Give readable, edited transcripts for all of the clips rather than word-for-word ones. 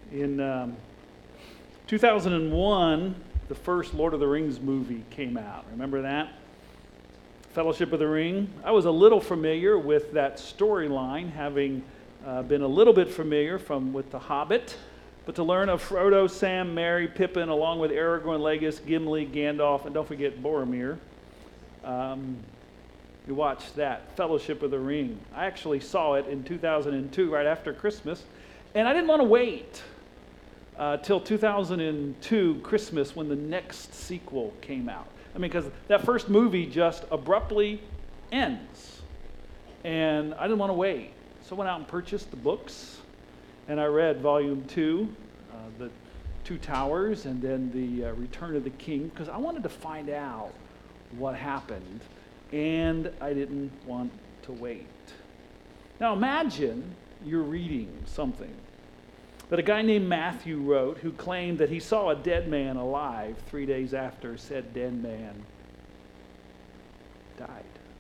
In 2001, the first Lord of the Rings movie came out. Remember that? Fellowship of the Ring. I was a little familiar with that storyline, having been a little bit familiar with The Hobbit. But to learn of Frodo, Sam, Merry, Pippin, along with Aragorn, Legolas, Gimli, Gandalf, and don't forget Boromir, we watched that, Fellowship of the Ring. I actually saw it in 2002, right after Christmas, and I didn't want to wait till 2002 Christmas when the next sequel came out. I mean, because that first movie just abruptly ends, and I didn't want to wait. So I went out and purchased the books, and I read Volume 2, The Two Towers, and then the Return of the King, because I wanted to find out what happened, and I didn't want to wait. Now imagine you're reading something that a guy named Matthew wrote, who claimed that he saw a dead man alive 3 days after said dead man died.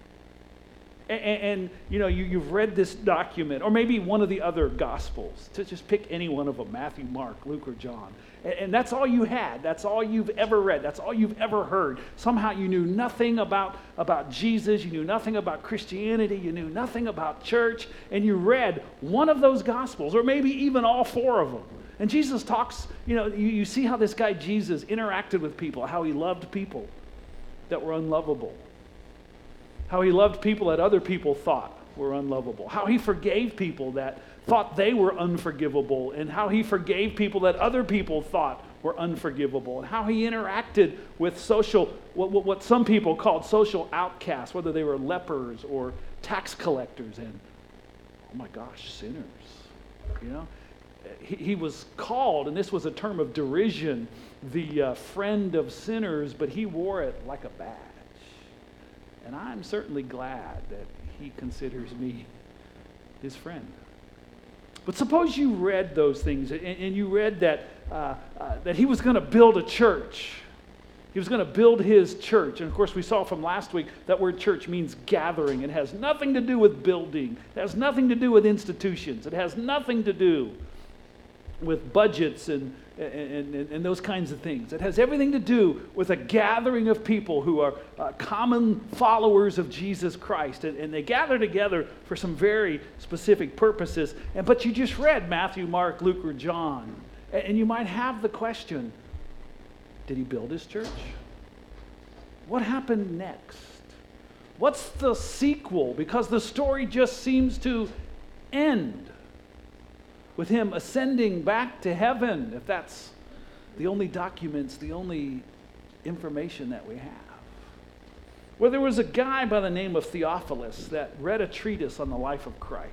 And you know, you've read this document, or maybe one of the other Gospels, to just pick any one of them, Matthew, Mark, Luke, or John. And that's all you had. That's all you've ever read. That's all you've ever heard. Somehow you knew nothing about Jesus. You knew nothing about Christianity. You knew nothing about church. And you read one of those Gospels, or maybe even all four of them. And Jesus talks, you see how this guy Jesus interacted with people, how he loved people that were unlovable. How he loved people that other people thought were unlovable. How he forgave people that thought they were unforgivable. And how he forgave people that other people thought were unforgivable. And how he interacted with what some people called social outcasts, whether they were lepers or tax collectors and, oh my gosh, sinners. He was called, and this was a term of derision, the friend of sinners, but he wore it like a badge. And I'm certainly glad that he considers me his friend. But suppose you read those things, and you read that he was going to build a church. He was going to build his church. And of course, we saw from last week that word church means gathering. It has nothing to do with building. It has nothing to do with institutions. It has nothing to do with budgets and those kinds of things. It has everything to do with a gathering of people who are common followers of Jesus Christ. And they gather together for some very specific purposes. But you just read Matthew, Mark, Luke, or John. And you might have the question, did he build his church? What happened next? What's the sequel? Because the story just seems to end with him ascending back to heaven, if that's the only documents, the only information that we have. Well, there was a guy by the name of Theophilus that read a treatise on the life of Christ.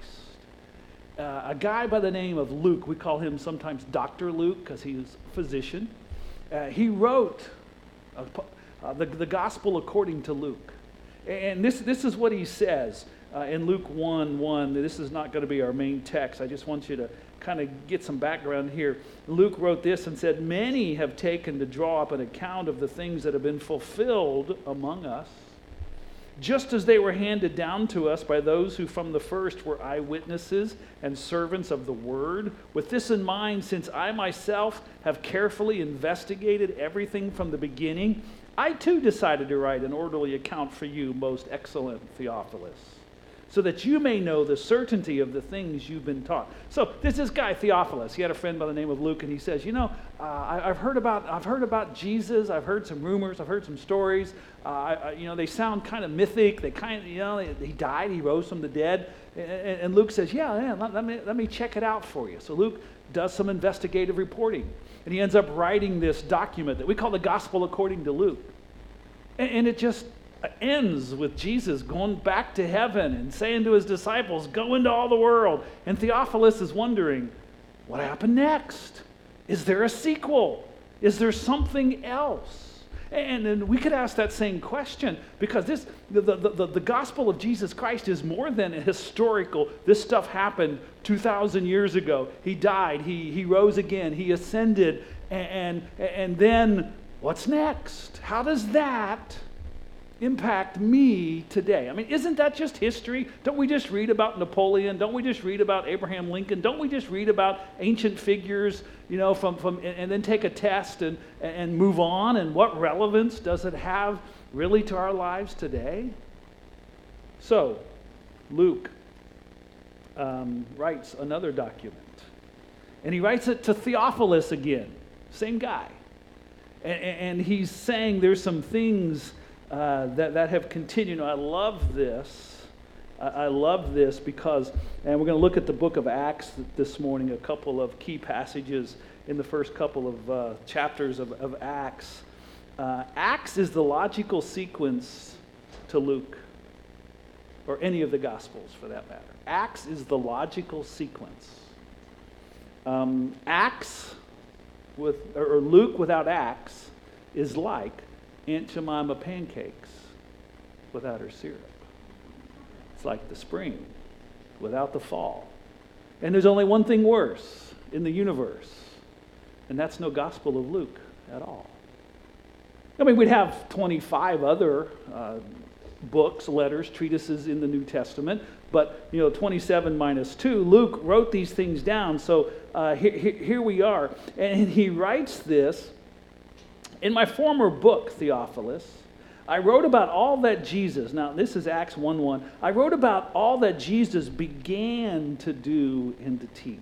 A guy by the name of Luke, we call him sometimes Dr. Luke because he was a physician. He wrote the Gospel according to Luke. And this is what he says in Luke 1:1. This is not going to be our main text. I just want you to kind of get some background here. Luke wrote this and said, "Many have taken to draw up an account of the things that have been fulfilled among us, just as they were handed down to us by those who from the first were eyewitnesses and servants of the word. With this in mind, since I myself have carefully investigated everything from the beginning, I too decided to write an orderly account for you, most excellent Theophilus, so that you may know the certainty of the things you've been taught." So this guy Theophilus, he had a friend by the name of Luke, and he says, I've heard about Jesus. I've heard some rumors. I've heard some stories. They sound kind of mythic. They he died. He rose from the dead. And Luke says, let me check it out for you. So Luke does some investigative reporting, and he ends up writing this document that we call the Gospel according to Luke. And it just ends with Jesus going back to heaven and saying to his disciples, "Go into all the world." And Theophilus is wondering, what happened next? Is there a sequel? Is there something else? And we could ask that same question, because the gospel of Jesus Christ is more than a historical. This stuff happened 2,000 years ago. He died. He rose again. He ascended. And then what's next? How does that impact me today? I mean, isn't that just history? Don't we just read about Napoleon? Don't we just read about Abraham Lincoln? Don't we just read about ancient figures, and then take a test and move on? And what relevance does it have really to our lives today? So, Luke writes another document. And he writes it to Theophilus again, same guy. And he's saying there's some things that have continued. I love this. I love this because, and we're going to look at the book of Acts this morning, a couple of key passages in the first couple of chapters of Acts. Acts is the logical sequence to Luke, or any of the Gospels for that matter. Acts is the logical sequence. Acts or Luke without Acts is like Aunt Jemima pancakes without her syrup. It's like the spring without the fall. And there's only one thing worse in the universe, and that's no Gospel of Luke at all. I mean, we'd have 25 other books, letters, treatises in the New Testament, but 27 minus 2, Luke wrote these things down. So here we are, and he writes this: in my former book, Theophilus, I wrote about all that Jesus, now this is Acts 1:1, I wrote about all that Jesus began to do and to teach.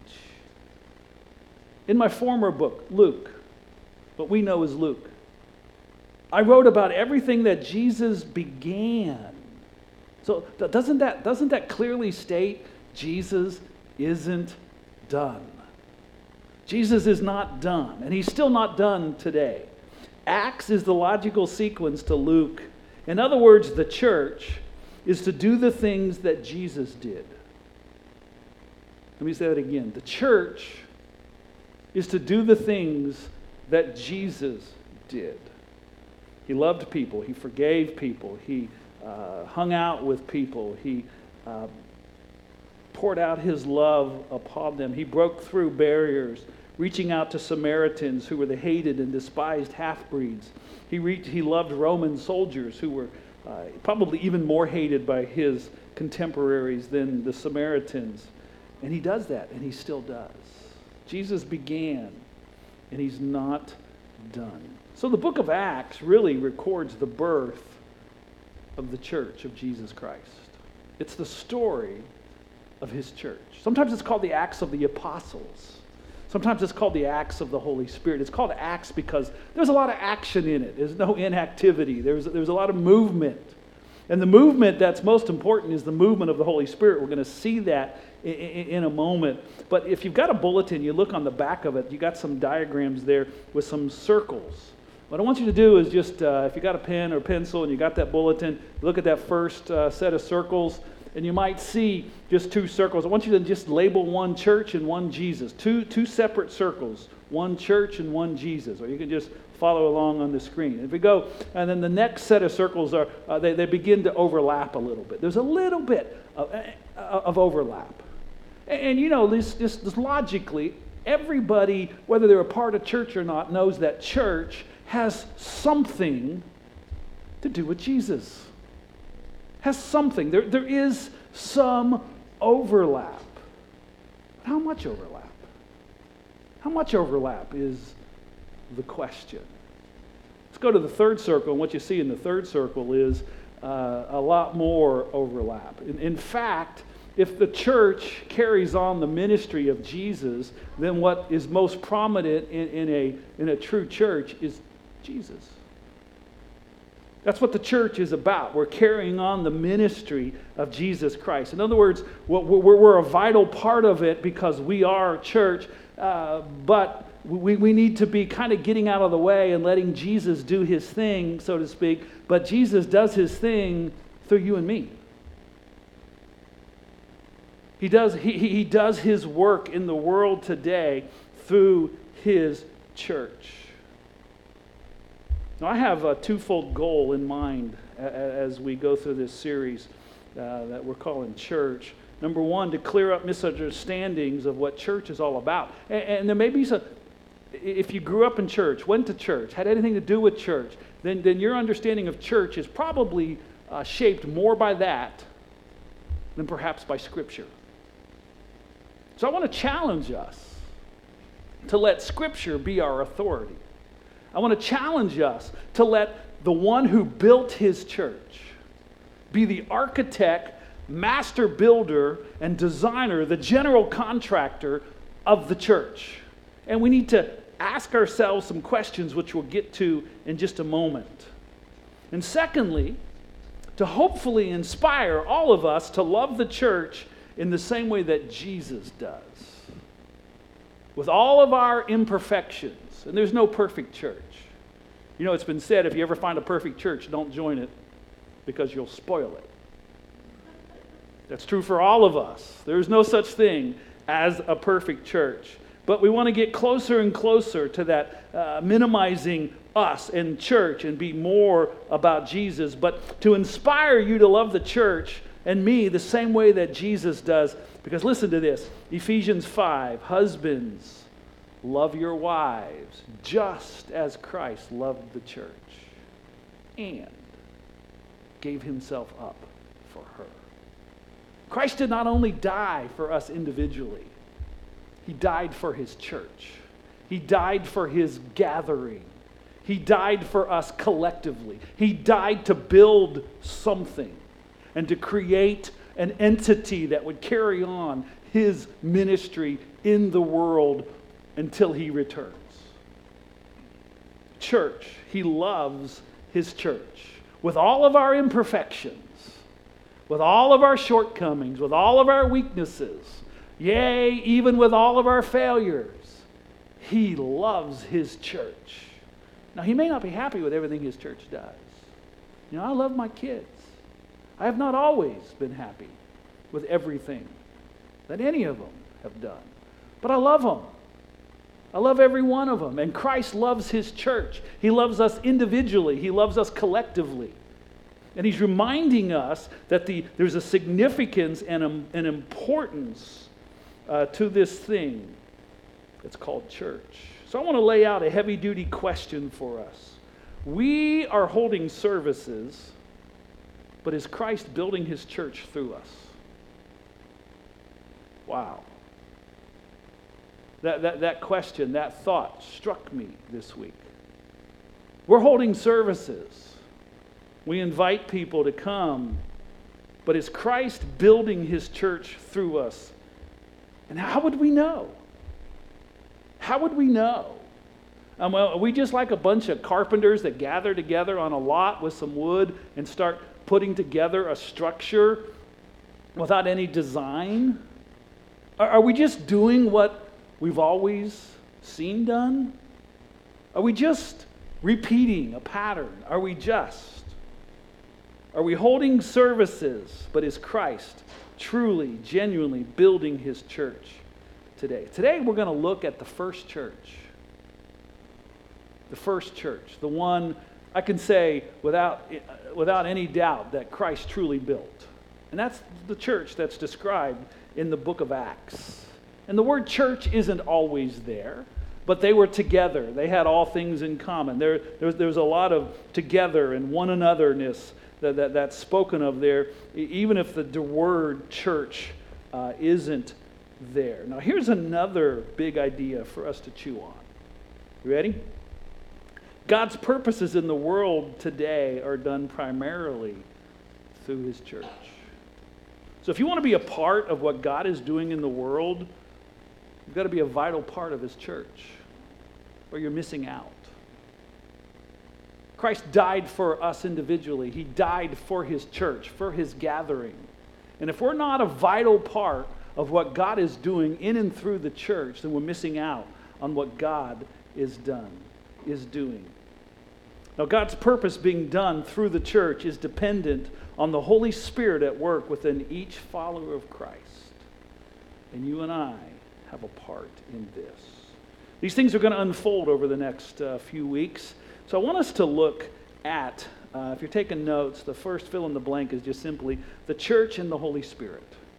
In my former book, Luke, what we know as Luke, I wrote about everything that Jesus began. So doesn't that clearly state Jesus isn't done? Jesus is not done, and he's still not done today. Acts is the logical sequence to Luke. In other words, the church is to do the things that Jesus did. Let me say that again. The church is to do the things that Jesus did. He loved people. He forgave people. He hung out with people. He poured out his love upon them. He broke through barriers, reaching out to Samaritans who were the hated and despised half-breeds. He loved Roman soldiers who were probably even more hated by his contemporaries than the Samaritans. And he does that, and he still does. Jesus began, and he's not done. So the book of Acts really records the birth of the church of Jesus Christ. It's the story of his church. Sometimes it's called the Acts of the Apostles. Sometimes it's called the Acts of the Holy Spirit. It's called Acts because there's a lot of action in it. There's no inactivity. There's a lot of movement. And the movement that's most important is the movement of the Holy Spirit. We're going to see that in a moment. But if you've got a bulletin, you look on the back of it, you got some diagrams there with some circles. What I want you to do is just, if you got a pen or pencil and you got that bulletin, look at that first set of circles, and you might see just two circles. I want you to just label one church and one Jesus. Two separate circles, one church and one Jesus. Or you can just follow along on the screen. If we go, and then the next set of circles are, they begin to overlap a little bit. There's a little bit of overlap. And this logically, everybody, whether they're a part of church or not, knows that church has something to do with Jesus. Has something. There is some overlap. How much overlap? How much overlap is the question? Let's go to the third circle, and what you see in the third circle is a lot more overlap. In fact, if the church carries on the ministry of Jesus, then what is most prominent in a true church is Jesus. That's what the church is about. We're carrying on the ministry of Jesus Christ. In other words, we're a vital part of it because we are church, but we need to be kind of getting out of the way and letting Jesus do his thing, so to speak. But Jesus does his thing through you and me. He does his work in the world today through his church. Now, I have a twofold goal in mind as we go through this series that we're calling Church. Number one, to clear up misunderstandings of what church is all about. And there may be if you grew up in church, went to church, had anything to do with church, then your understanding of church is probably shaped more by that than perhaps by Scripture. So I want to challenge us to let Scripture be our authority. I want to challenge us to let the one who built his church be the architect, master builder, and designer, the general contractor of the church. And we need to ask ourselves some questions, which we'll get to in just a moment. And secondly, to hopefully inspire all of us to love the church in the same way that Jesus does. With all of our imperfections, and there's no perfect church. You know, it's been said, if you ever find a perfect church, don't join it because you'll spoil it. That's true for all of us. There's no such thing as a perfect church. But we want to get closer and closer to that minimizing us and church and be more about Jesus. But to inspire you to love the church and me the same way that Jesus does. Because listen to this, Ephesians 5, husbands, love your wives just as Christ loved the church and gave himself up for her. Christ did not only die for us individually, he died for his church. He died for his gathering. He died for us collectively. He died to build something and to create an entity that would carry on his ministry in the world until he returns. Church, he loves his church with all of our imperfections, with all of our shortcomings, with all of our weaknesses, yea, even with all of our failures. He loves his church. Now, he may not be happy with everything his church does. You know, I love my kids. I have not always been happy with everything that any of them have done. But I love them. I love every one of them. And Christ loves his church. He loves us individually. He loves us collectively. And he's reminding us that there's a significance and an importance to this thing that's called church. So I want to lay out a heavy-duty question for us. We are holding services, but is Christ building his church through us? Wow. That question, that thought struck me this week. We're holding services. We invite people to come, but is Christ building his church through us? And how would we know? How would we know? Well, are we just like a bunch of carpenters that gather together on a lot with some wood and start putting together a structure without any design? Are we just doing what we've always seen done? Are we just repeating a pattern? Are we holding services, but is Christ truly, genuinely building his church today? Today we're going to look at the first church. The first church, the one I can say without any doubt that Christ truly built. And that's the church that's described in the book of Acts. And the word church isn't always there, but they were together. They had all things in common. There was a lot of together and one anotherness that's spoken of there, even if the word church isn't there. Now here's another big idea for us to chew on. You ready? God's purposes in the world today are done primarily through his church. So if you want to be a part of what God is doing in the world, you've got to be a vital part of his church, or you're missing out. Christ died for us individually. He died for his church, for his gathering. And if we're not a vital part of what God is doing in and through the church, then we're missing out on what God is doing. Now, God's purpose being done through the church is dependent on the Holy Spirit at work within each follower of Christ. And you and I have a part in this. These things are going to unfold over the next few weeks. So I want us to look at, if you're taking notes, the first fill in the blank is just simply the church and the Holy Spirit.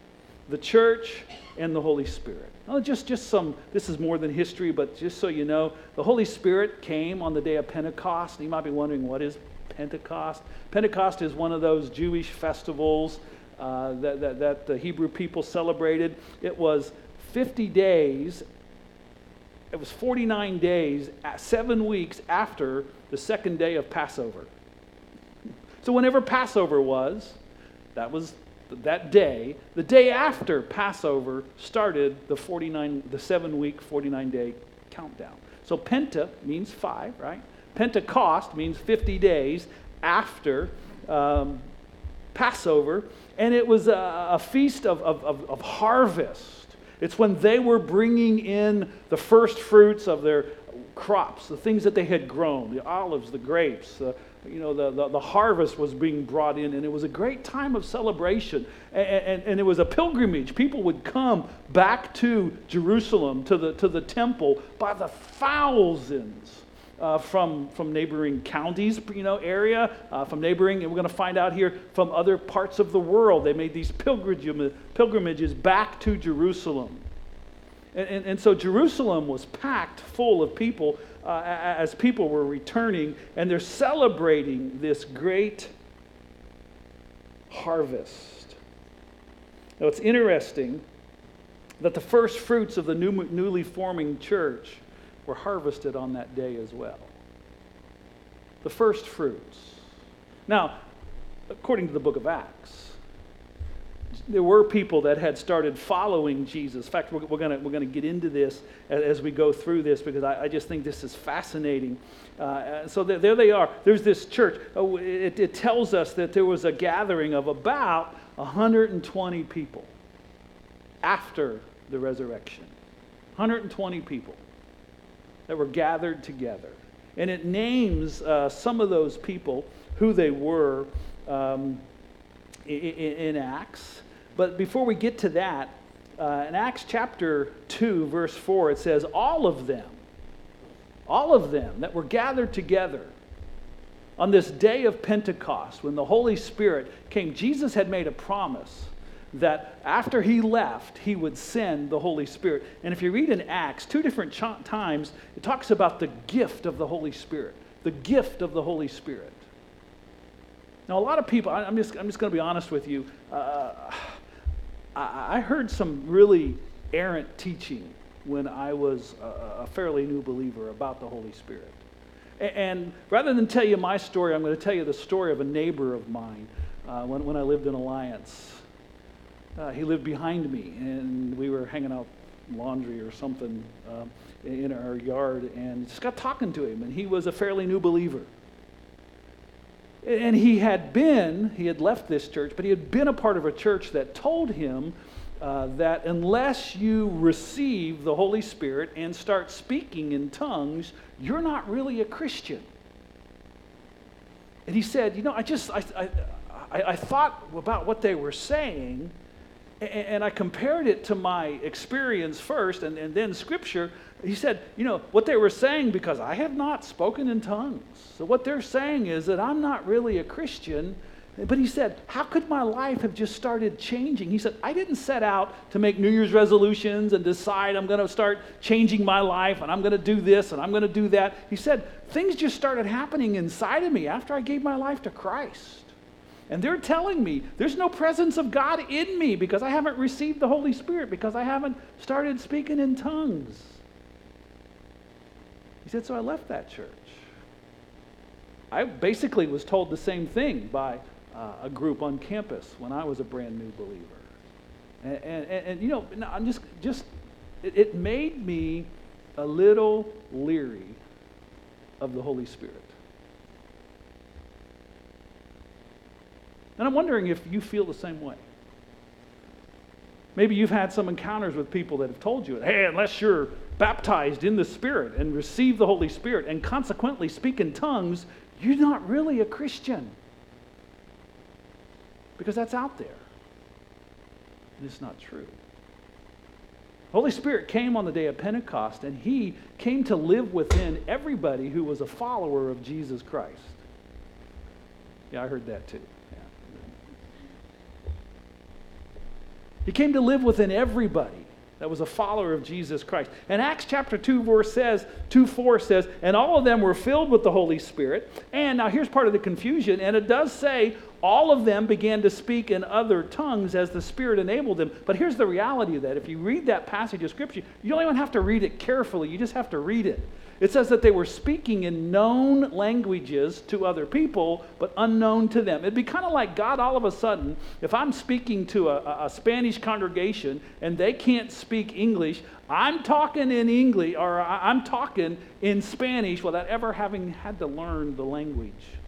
the church, and the Holy Spirit. Now, just some, this is more than history, but just so you know, the Holy Spirit came on the day of Pentecost. You might be wondering, what is Pentecost? Pentecost is one of those Jewish festivals that the Hebrew people celebrated. It was 50 days. It was 49 days, 7 weeks after the second day of Passover. So whenever Passover was that day. The day after Passover started the 7-week, 49-day countdown. So Penta means 5, right? Pentecost means 50 days after Passover, and it was a feast of harvest. It's when they were bringing in the first fruits of their crops, the things that they had grown, the olives, the grapes, the harvest was being brought in, and it was a great time of celebration. And it was a pilgrimage. People would come back to Jerusalem, to the temple, by the thousands from neighboring counties, area, from neighboring, and we're going to find out here, from other parts of the world. They made these pilgrimages back to Jerusalem. And so Jerusalem was packed full of people as people were returning, and they're celebrating this great harvest. Now, it's interesting that the first fruits of the newly forming church were harvested on that day as well. The first fruits. Now, according to the book of Acts, there were people that had started following Jesus. In fact, we're going to get into this as we go through this, because I just think this is fascinating. So there they are. There's this church. It tells us that there was a gathering of about 120 people after the resurrection. 120 people that were gathered together. And it names some of those people, who they were, in Acts. But before we get to that, in Acts chapter 2, verse 4, it says, all of them that were gathered together on this day of Pentecost, when the Holy Spirit came, Jesus had made a promise that after he left, he would send the Holy Spirit. And if you read in Acts, 2 different times, it talks about the gift of the Holy Spirit. The gift of the Holy Spirit. Now, a lot of people, I'm just going to be honest with you, I heard some really errant teaching when I was a fairly new believer about the Holy Spirit. And rather than tell you my story, I'm going to tell you the story of a neighbor of mine when I lived in Alliance. He lived behind me, and we were hanging out laundry or something in our yard, and just got talking to him, and he was a fairly new believer. And he had left this church, but he had been a part of a church that told him that unless you receive the Holy Spirit and start speaking in tongues, you're not really a Christian. And he said, I thought about what they were saying, and I compared it to my experience first, and then Scripture. He said, what they were saying, because I have not spoken in tongues. So what they're saying is that I'm not really a Christian. But he said, how could my life have just started changing? He said, I didn't set out to make New Year's resolutions and decide I'm going to start changing my life and I'm going to do this and I'm going to do that. He said, things just started happening inside of me after I gave my life to Christ. And they're telling me there's no presence of God in me because I haven't received the Holy Spirit, because I haven't started speaking in tongues. He said, so I left that church. I basically was told the same thing by a group on campus when I was a brand new believer. And I'm just it made me a little leery of the Holy Spirit. And I'm wondering if you feel the same way. Maybe you've had some encounters with people that have told you, hey, unless you're baptized in the Spirit and receive the Holy Spirit and consequently speak in tongues, you're not really a Christian. Because that's out there. And it's not true. The Holy Spirit came on the day of Pentecost, and he came to live within everybody who was a follower of Jesus Christ. Yeah, I heard that too. He came to live within everybody that was a follower of Jesus Christ. And Acts chapter 2 4 says, and all of them were filled with the Holy Spirit. And now here's part of the confusion, and it does say all of them began to speak in other tongues as the Spirit enabled them. But here's the reality of that. If you read that passage of Scripture, you don't even have to read it carefully. You just have to read it. It says that they were speaking in known languages to other people, but unknown to them. It'd be kind of like God all of a sudden, if I'm speaking to a Spanish congregation and they can't speak English, I'm talking in English, or I'm talking in Spanish without ever having had to learn the language.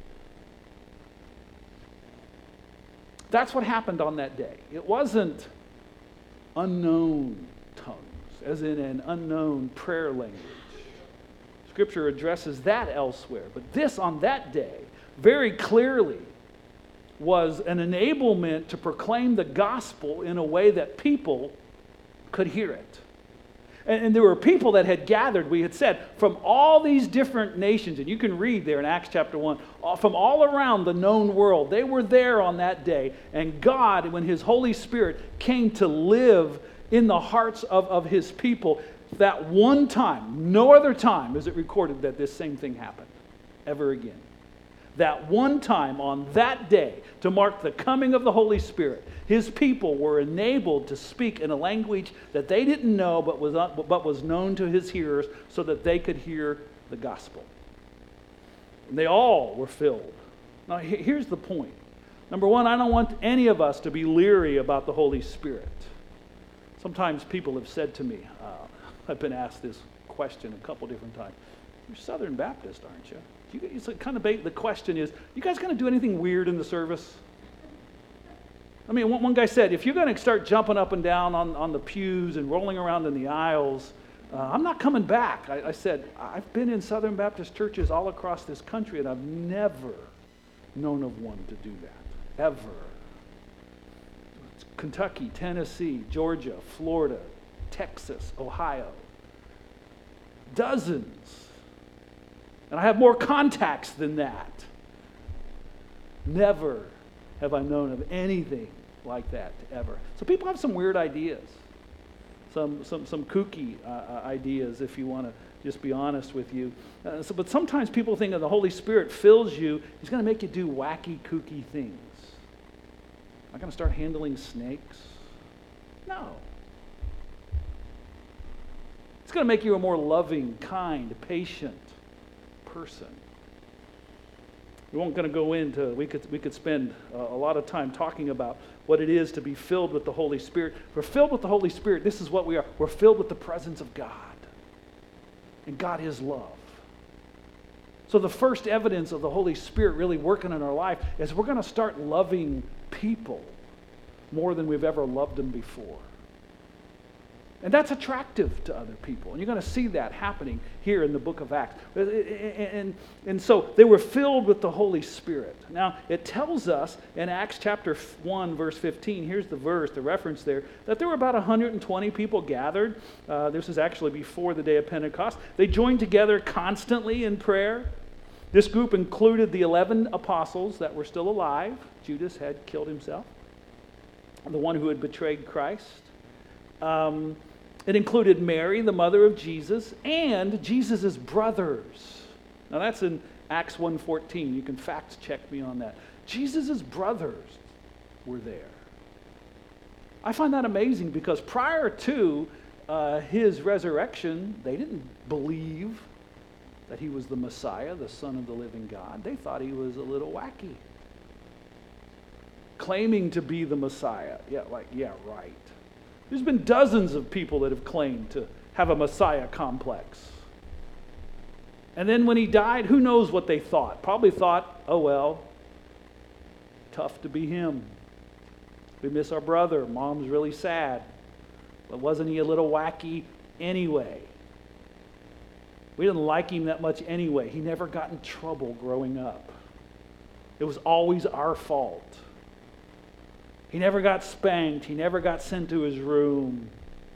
That's what happened on that day. It wasn't unknown tongues, as in an unknown prayer language. Scripture addresses that elsewhere. But this, on that day, very clearly was an enablement to proclaim the gospel in a way that people could hear it. And there were people that had gathered, we had said, from all these different nations. And you can read there in Acts chapter 1, from all around the known world. They were there on that day. And God, when His Holy Spirit came to live in the hearts of His people, that one time, no other time is it recorded that this same thing happened ever again. That one time on that day, to mark the coming of the Holy Spirit, His people were enabled to speak in a language that they didn't know but was known to His hearers so that they could hear the gospel. And they all were filled. Now here's the point. Number one, I don't want any of us to be leery about the Holy Spirit. Sometimes people have said to me, I've been asked this question a couple different times. You're Southern Baptist, aren't you? It's kind of the question is, you guys going to do anything weird in the service? I mean, one guy said, if you're going to start jumping up and down on the pews and rolling around in the aisles, I'm not coming back. I said, I've been in Southern Baptist churches all across this country, and I've never known of one to do that, ever. It's Kentucky, Tennessee, Georgia, Florida, Texas, Ohio. Dozens. And I have more contacts than that. Never have I known of anything like that ever. So people have some weird ideas. Some kooky ideas, if you want to just be honest with you. But sometimes people think that the Holy Spirit fills you, He's going to make you do wacky, kooky things. Am I going to start handling snakes? No. It's going to make you a more loving, kind, patient person. We won't going to go into, we could spend a lot of time talking about what it is to be filled with the Holy Spirit. We're filled with the Holy Spirit. This is what we are. We're filled with the presence of God. And God is love. So the first evidence of the Holy Spirit really working in our life is we're going to start loving people more than we've ever loved them before. And that's attractive to other people. And you're going to see that happening here in the book of Acts. And so they were filled with the Holy Spirit. Now, it tells us in Acts chapter 1, verse 15, here's the verse, the reference there, that there were about 120 people gathered. This is actually before the day of Pentecost. They joined together constantly in prayer. This group included the 11 apostles that were still alive. Judas had killed himself. The one who had betrayed Christ. It included Mary, the mother of Jesus, and Jesus' brothers. Now that's in Acts 1:14. You can fact check me on that. Jesus' brothers were there. I find that amazing because prior to His resurrection, they didn't believe that He was the Messiah, the Son of the living God. They thought He was a little wacky. Claiming to be the Messiah. Yeah, right. There's been dozens of people that have claimed to have a Messiah complex. And then when He died, who knows what they thought? Probably thought, oh well, tough to be Him. We miss our brother. Mom's really sad. But wasn't He a little wacky anyway? We didn't like Him that much anyway. He never got in trouble growing up. It was always our fault. He never got spanked. He never got sent to his room.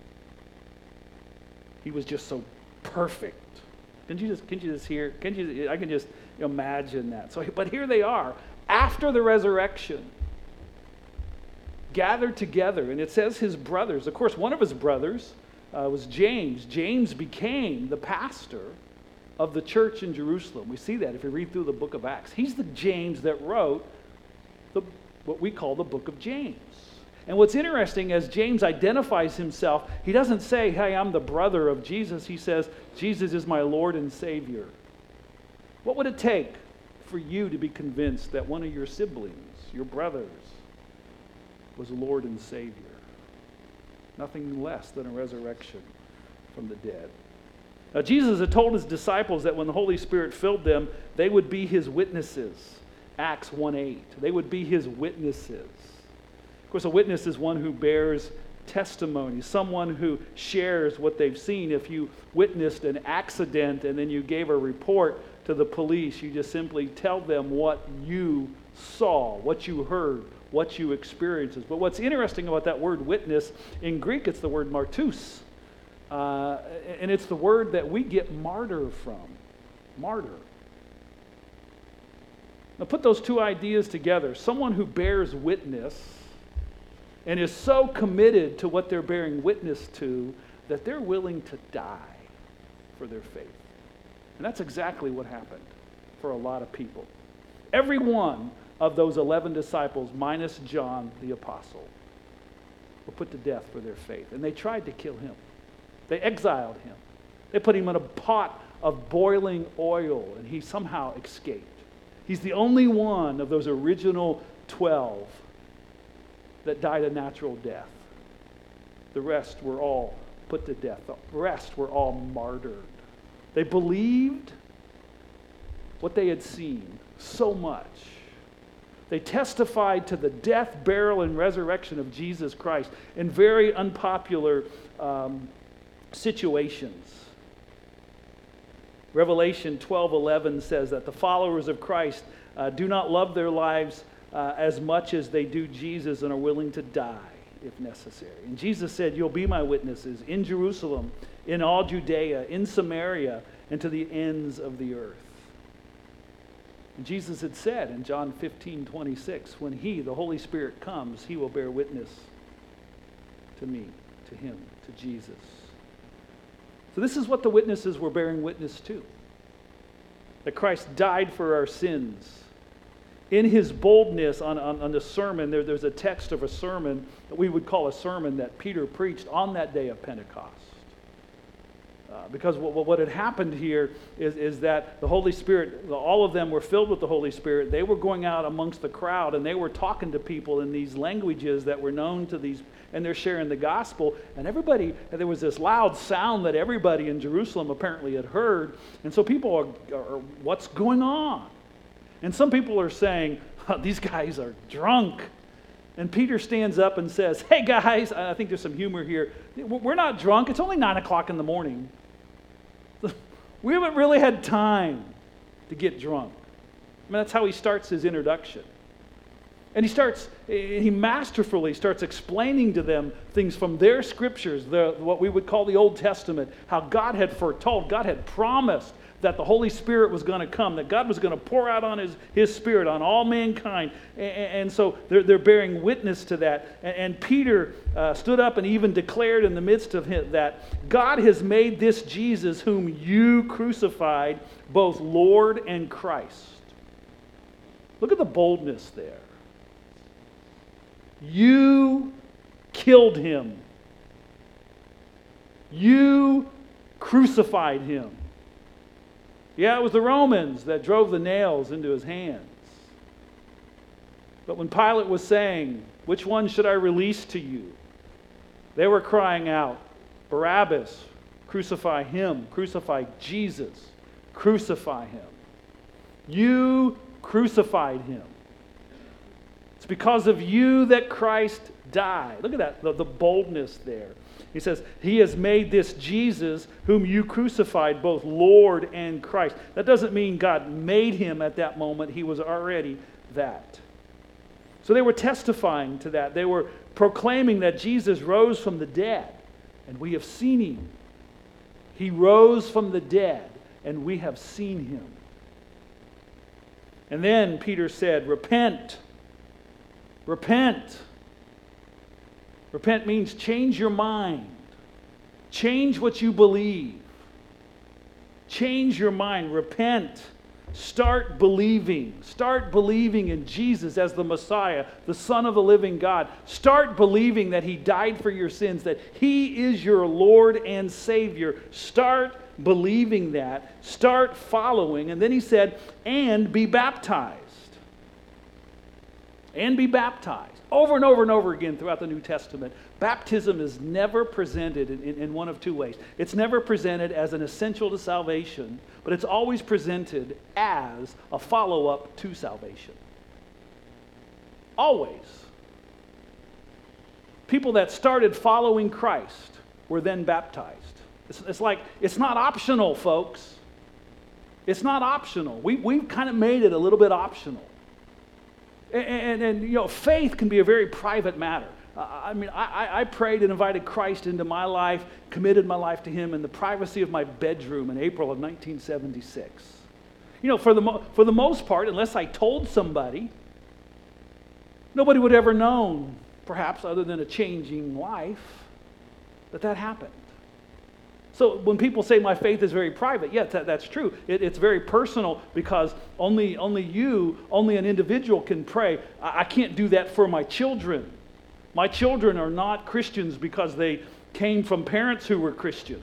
He was just so perfect. I can just imagine that. But here they are, after the resurrection, gathered together, and it says his brothers. Of course, one of his brothers was James. James became the pastor of the church in Jerusalem. We see that if you read through the book of Acts. He's the James that wrote what we call the book of James. And what's interesting, as James identifies himself, he doesn't say, hey, I'm the brother of Jesus. He says, Jesus is my Lord and Savior. What would it take for you to be convinced that one of your siblings, your brothers, was Lord and Savior? Nothing less than a resurrection from the dead. Now, Jesus had told his disciples that when the Holy Spirit filled them, they would be his witnesses. Acts 1:8. They would be his witnesses. Of course, a witness is one who bears testimony, someone who shares what they've seen. If you witnessed an accident and then you gave a report to the police, you just simply tell them what you saw, what you heard, what you experienced. But what's interesting about that word witness, in Greek it's the word martus. And it's the word that we get martyr from. Martyr. Now put those two ideas together. Someone who bears witness and is so committed to what they're bearing witness to that they're willing to die for their faith. And that's exactly what happened for a lot of people. Every one of those 11 disciples, minus John the apostle, were put to death for their faith. And they tried to kill him. They exiled him. They put him in a pot of boiling oil, and he somehow escaped. He's the only one of those original 12 that died a natural death. The rest were all put to death. The rest were all martyred. They believed what they had seen so much. They testified to the death, burial, and resurrection of Jesus Christ in very unpopular situations. Revelation 12:11 says that the followers of Christ do not love their lives as much as they do Jesus and are willing to die if necessary. And Jesus said, you'll be my witnesses in Jerusalem, in all Judea, in Samaria, and to the ends of the earth. And Jesus had said in John 15:26, when he, the Holy Spirit, comes, he will bear witness to me, to him, to Jesus. So this is what the witnesses were bearing witness to. That Christ died for our sins. In his boldness on the sermon, there's a text of a sermon that we would call a sermon that Peter preached on that day of Pentecost. Because what had happened here is that the Holy Spirit, all of them were filled with the Holy Spirit. They were going out amongst the crowd and they were talking to people in these languages that were known to these, and they're sharing the gospel. And everybody, there was this loud sound that everybody in Jerusalem apparently had heard. And so people are what's going on? And some people are saying, oh, these guys are drunk. And Peter stands up and says, hey guys, I think there's some humor here. We're not drunk. It's only 9 o'clock in the morning. We haven't really had time to get drunk. I mean, that's how he starts his introduction. And he masterfully starts explaining to them things from their scriptures, what we would call the Old Testament, how God had foretold, God had promised that the Holy Spirit was going to come, that God was going to pour out on his Spirit on all mankind. And so they're bearing witness to that. And Peter stood up and even declared in the midst of him that God has made this Jesus whom you crucified both Lord and Christ. Look at the boldness there. You killed him. You crucified him. Yeah, it was the Romans that drove the nails into his hands. But when Pilate was saying, which one should I release to you? They were crying out, Barabbas, crucify him, crucify Jesus, crucify him. You crucified him. It's because of you that Christ died. Look at that, the boldness there. He says, he has made this Jesus whom you crucified both Lord and Christ. That doesn't mean God made him at that moment. He was already that. So they were testifying to that. They were proclaiming that Jesus rose from the dead, and we have seen him. He rose from the dead, and we have seen him. And then Peter said, repent. Repent. Repent means change your mind. Change what you believe. Change your mind. Repent. Start believing. Start believing in Jesus as the Messiah, the Son of the living God. Start believing that He died for your sins, that He is your Lord and Savior. Start believing that. Start following. And then He said, and be baptized. And be baptized. Over and over and over again throughout the New Testament, baptism is never presented in one of two ways. It's never presented as an essential to salvation, but it's always presented as a follow-up to salvation. Always. People that started following Christ were then baptized. It's not optional, folks. It's not optional. We've kind of made it a little bit optional. And you know, faith can be a very private matter. I prayed and invited Christ into my life, committed my life to Him in the privacy of my bedroom in April of 1976. You know, for the most part, unless I told somebody, nobody would ever known, perhaps other than a changing life, that happened. So when people say my faith is very private, yes, that's true. It's very personal because only an individual can pray. I can't do that for my children. My children are not Christians because they came from parents who were Christians.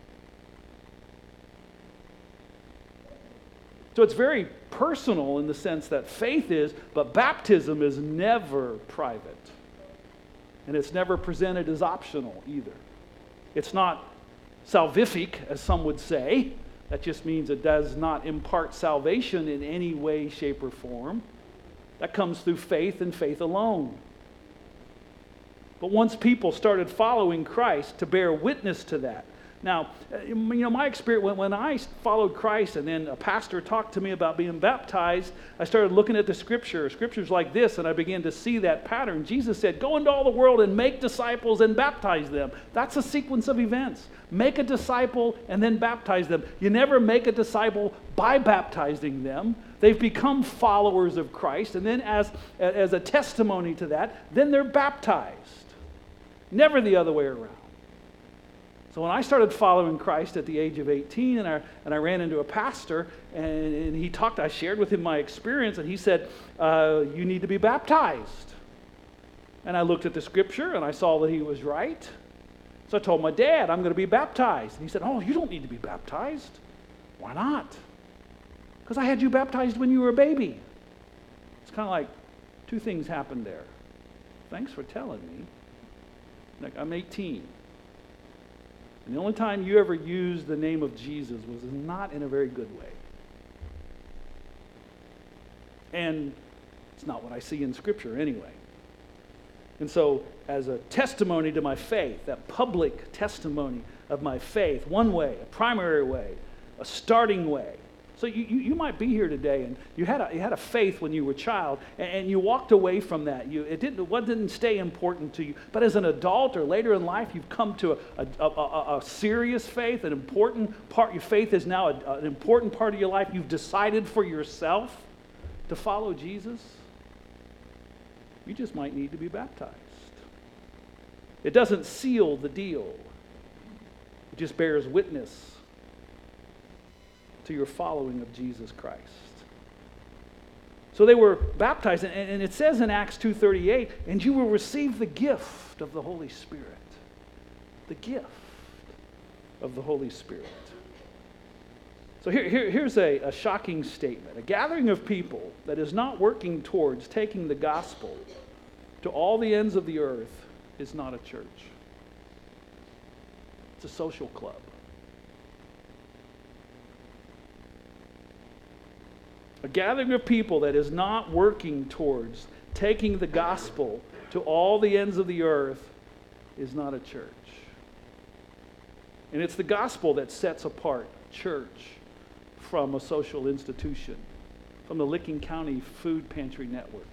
So it's very personal in the sense that faith is, but baptism is never private. And it's never presented as optional either. It's not salvific, as some would say. That just means it does not impart salvation in any way, shape, or form. That comes through faith and faith alone. But once people started following Christ to bear witness to that. Now, you know, my experience, when I followed Christ and then a pastor talked to me about being baptized, I started looking at the scriptures like this, and I began to see that pattern. Jesus said, go into all the world and make disciples and baptize them. That's a sequence of events. Make a disciple and then baptize them. You never make a disciple by baptizing them. They've become followers of Christ, and then as a testimony to that, then they're baptized. Never the other way around. So when I started following Christ at the age of 18, and I ran into a pastor, and he talked, I shared with him my experience, and he said, you need to be baptized. And I looked at the scripture, and I saw that he was right. So I told my dad, I'm going to be baptized. And he said, oh, you don't need to be baptized. Why not? Because I had you baptized when you were a baby. It's kind of like two things happened there. Thanks for telling me. Like, I'm 18. And the only time you ever used the name of Jesus was not in a very good way. And it's not what I see in Scripture anyway. And so, as a testimony to my faith, that public testimony of my faith, one way, a primary way, a starting way. So you might be here today, and you had a faith when you were a child, and you walked away from that. It didn't stay important to you. But as an adult or later in life, you've come to a serious faith, an important part. Your faith is now an important part of your life. You've decided for yourself to follow Jesus. You just might need to be baptized. It doesn't seal the deal. It just bears witness to your following of Jesus Christ. So they were baptized, and it says in Acts 2:38, and you will receive the gift of the Holy Spirit. The gift of the Holy Spirit. So here's a shocking statement. A gathering of people that is not working towards taking the gospel to all the ends of the earth is not a church. It's a social club. A gathering of people that is not working towards taking the gospel to all the ends of the earth is not a church. And it's the gospel that sets apart church from a social institution, from the Licking County Food Pantry Network.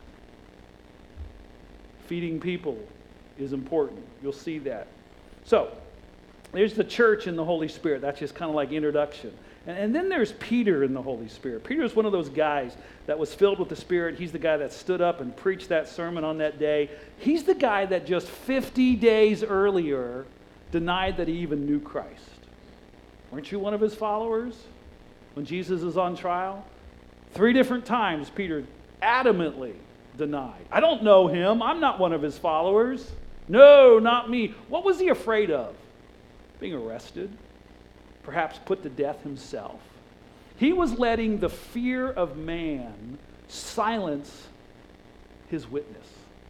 Feeding people is important. You'll see that. So, there's the church and the Holy Spirit. That's just kind of like introduction. And then there's Peter in the Holy Spirit. Peter is one of those guys that was filled with the Spirit. He's the guy that stood up and preached that sermon on that day. He's the guy that just 50 days earlier denied that he even knew Christ. Weren't you one of his followers when Jesus is on trial? 3 different times Peter adamantly denied. I don't know him. I'm not one of his followers. No, not me. What was he afraid of? Being arrested? Perhaps put to death himself. He was letting the fear of man silence his witness.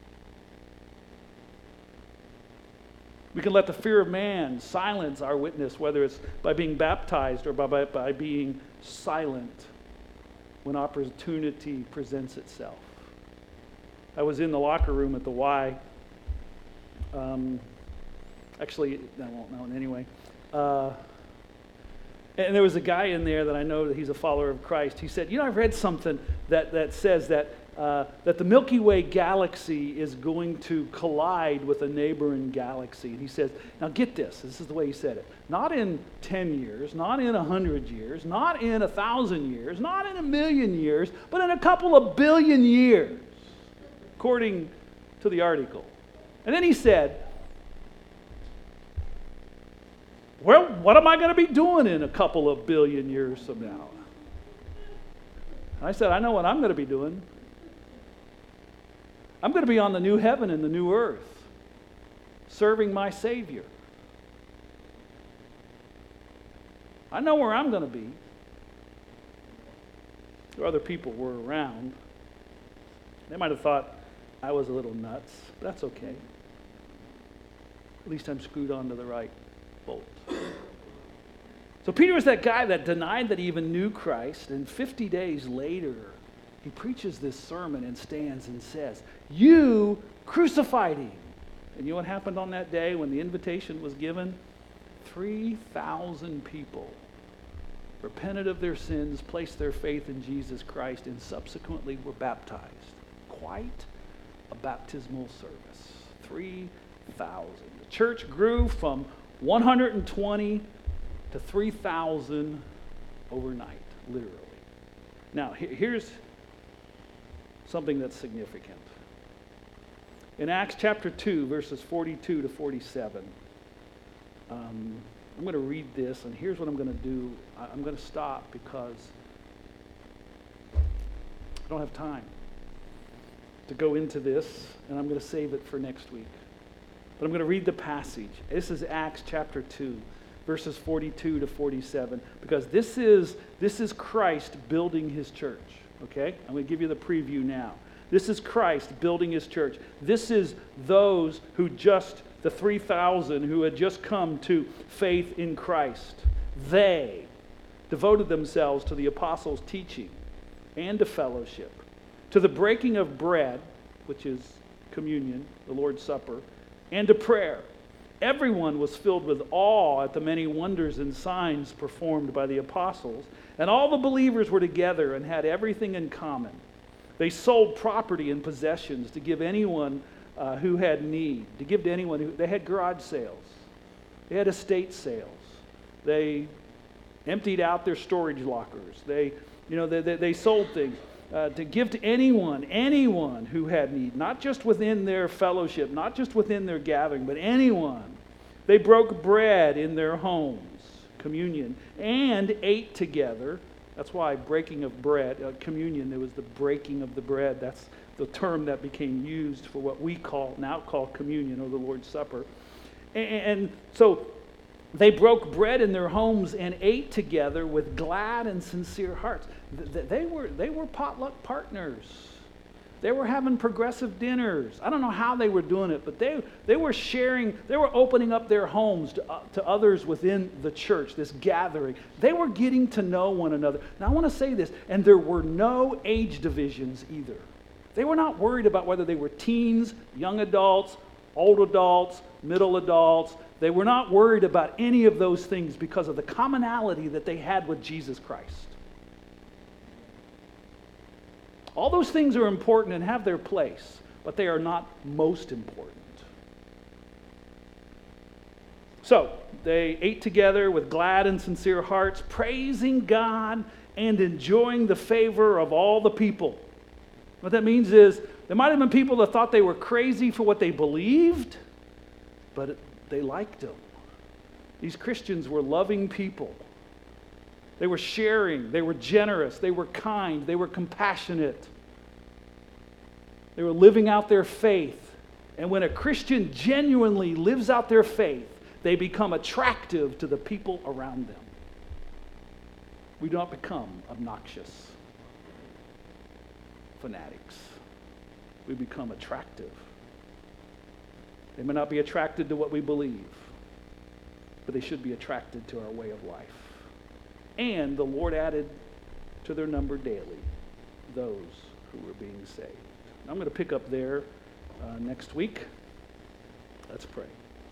We can let the fear of man silence our witness, whether it's by being baptized or by being silent when opportunity presents itself. I was in the locker room at the Y. Actually, I won't know anyway. And there was a guy in there that I know that he's a follower of Christ. He said, I've read something that says that the Milky Way galaxy is going to collide with a neighboring galaxy. And he says, now get this. This is the way he said it. Not in 10 years, not in 100 years, not in 1,000 years, not in 1,000,000 years, but in a couple of billion years, according to the article. And then he said, well, what am I going to be doing in a couple of billion years from now? I said, I know what I'm going to be doing. I'm going to be on the new heaven and the new earth, serving my Savior. I know where I'm going to be. There other people were around. They might have thought I was a little nuts. But that's okay. At least I'm screwed onto the right bolt. So Peter was that guy that denied that he even knew Christ, and 50 days later, he preaches this sermon and stands and says, you crucified him. And you know what happened on that day when the invitation was given? 3,000 people repented of their sins, placed their faith in Jesus Christ, and subsequently were baptized. Quite a baptismal service. 3,000. The church grew from 120 to 3,000 overnight, literally. Now, here's something that's significant. In Acts chapter 2, verses 42 to 47, I'm going to read this, and here's what I'm going to do. I'm going to stop because I don't have time to go into this, and I'm going to save it for next week. But I'm going to read the passage. This is Acts chapter 2, verses 42 to 47, because this is Christ building his church, okay? I'm going to give you the preview now. This is Christ building his church. This is those who the 3,000 who had just come to faith in Christ. They devoted themselves to the apostles' teaching and to fellowship, to the breaking of bread, which is communion, the Lord's Supper, and to prayer. Everyone was filled with awe at the many wonders and signs performed by the apostles, and all the believers were together and had everything in common. They sold property and possessions to give anyone who had need, to give to anyone they had garage sales, they had estate sales, they emptied out their storage lockers, they sold things. To give to anyone who had need, not just within their fellowship, not just within their gathering, but anyone. They broke bread in their homes, communion, and ate together. That's why breaking of bread, communion, there was the breaking of the bread. That's the term that became used for what we now call communion or the Lord's Supper. And so they broke bread in their homes and ate together with glad and sincere hearts. They were potluck partners. They were having progressive dinners. I don't know how they were doing it, but they were sharing, they were opening up their homes to others within the church, this gathering. They were getting to know one another. Now I want to say this, and there were no age divisions either. They were not worried about whether they were teens, young adults, old adults, middle adults. They were not worried about any of those things because of the commonality that they had with Jesus Christ. All those things are important and have their place, but they are not most important. So they ate together with glad and sincere hearts, praising God and enjoying the favor of all the people. What that means is there might have been people that thought they were crazy for what they believed, but they liked them. These Christians were loving people. They were sharing, they were generous, they were kind, they were compassionate. They were living out their faith. And when a Christian genuinely lives out their faith, they become attractive to the people around them. We do not become obnoxious fanatics. We become attractive. They may not be attracted to what we believe, but they should be attracted to our way of life. And the Lord added to their number daily those who were being saved. I'm going to pick up there next week. Let's pray.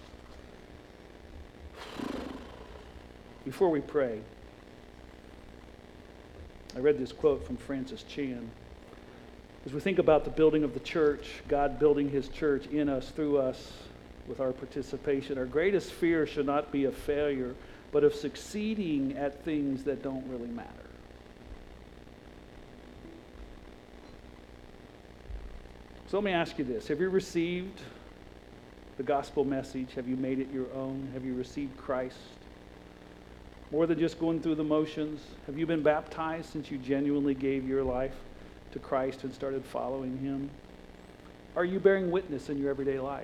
Before we pray, I read this quote from Francis Chan. As we think about the building of the church, God building his church in us, through us, with our participation, our greatest fear should not be of failure, but of succeeding at things that don't really matter. So let me ask you this. Have you received the gospel message? Have you made it your own? Have you received Christ? More than just going through the motions, have you been baptized since you genuinely gave your life to Christ and started following him? Are you bearing witness in your everyday life?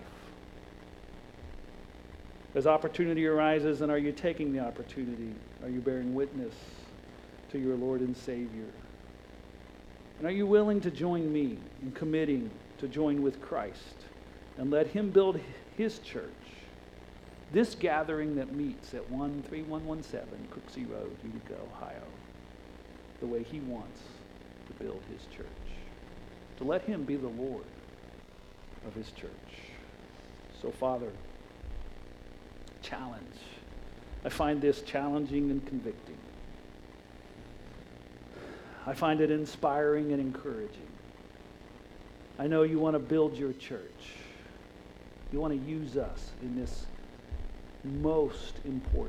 As opportunity arises, and are you taking the opportunity? Are you bearing witness to your Lord and Savior? And are you willing to join me in committing to join with Christ and let him build his church? This gathering that meets at 13117 Cooksey Road, Utica, Ohio, the way he wants to build his church. To let him be the Lord of his church. So, Father, challenge. I find this challenging and convicting. I find it inspiring and encouraging. I know you want to build your church. You want to use us in this most important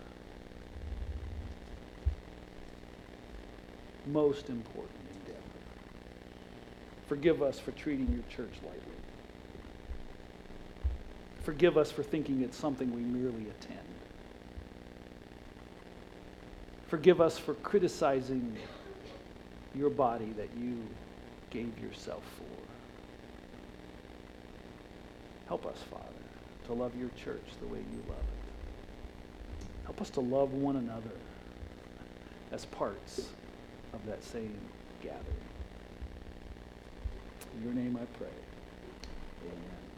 endeavor. Forgive us for treating your church lightly. Forgive us for thinking it's something we merely attend. Forgive us for criticizing your body that you gave yourself for. Help us, Father, to love your church the way you love it. Help us to love one another as parts of that same gathering. In your name I pray. Amen.